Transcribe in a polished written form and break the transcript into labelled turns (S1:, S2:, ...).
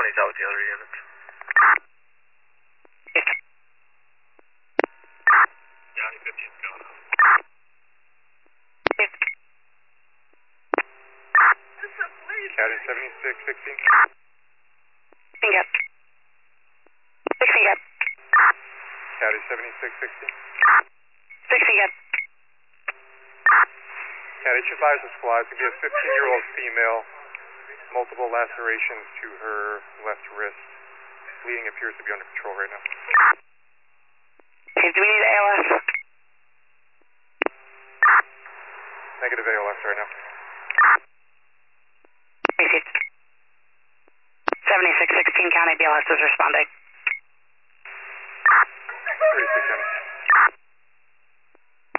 S1: 20's out with the other units. County 50 is going on.
S2: County 7616.
S3: Yep. 16 yep.
S2: County 7616.
S3: 16 yep.
S2: County, should advise the squad to be a 15-year-old female, multiple lacerations to her left wrist. Bleeding appears to be under control right now.
S3: Okay, do we need ALS?
S2: Negative ALS right now.
S3: 7616 County BLS is responding.
S2: 36